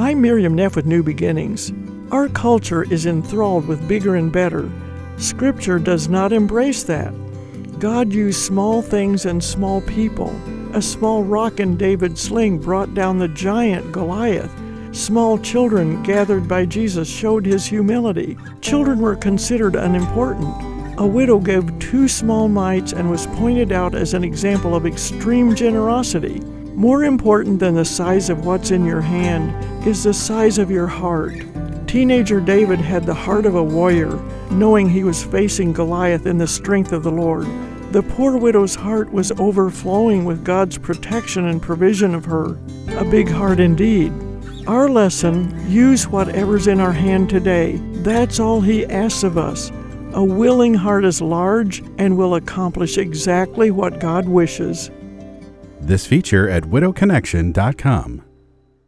I'm Miriam Neff with New Beginnings. Our culture is enthralled with bigger and better. Scripture does not embrace that. God used small things and small people. A small rock in David's sling brought down the giant Goliath. Small children gathered by Jesus showed his humility. Children were considered unimportant. A widow gave 2 small mites and was pointed out as an example of extreme generosity. More important than the size of what's in your hand is the size of your heart. Teenager David had the heart of a warrior, knowing he was facing Goliath in the strength of the Lord. The poor widow's heart was overflowing with God's protection and provision of her. A big heart indeed. Our lesson, use whatever's in our hand today. That's all he asks of us. A willing heart is large and will accomplish exactly what God wishes. This feature at widowconnection.com.